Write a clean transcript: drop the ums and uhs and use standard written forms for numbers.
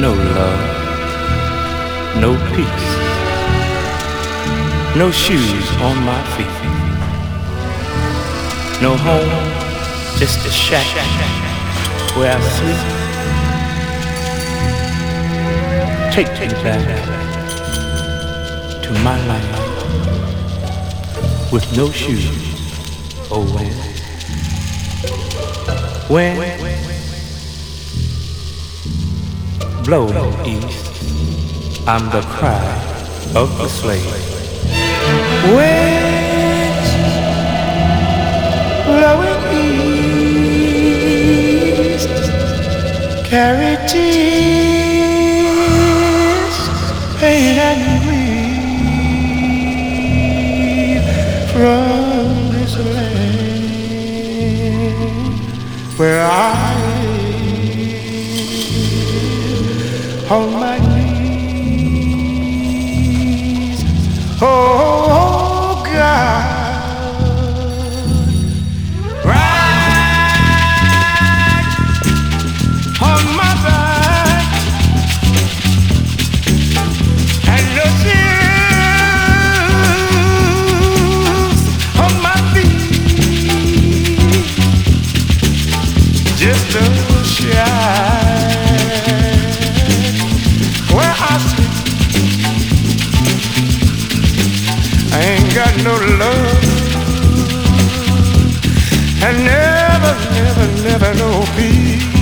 no love, no peace, no shoes on my feet, no home, just a shack where I sleep. Take me back to my life with no shoes. Oh, when blowing east, I'm the cry of the slave. Winds blowing east, carry tears, pain and grief from this land where I live on my knees. Oh God, right on my back, and no shoes on my feet, just a shack where I sleep. I ain't got no love, and never, never, never no peace.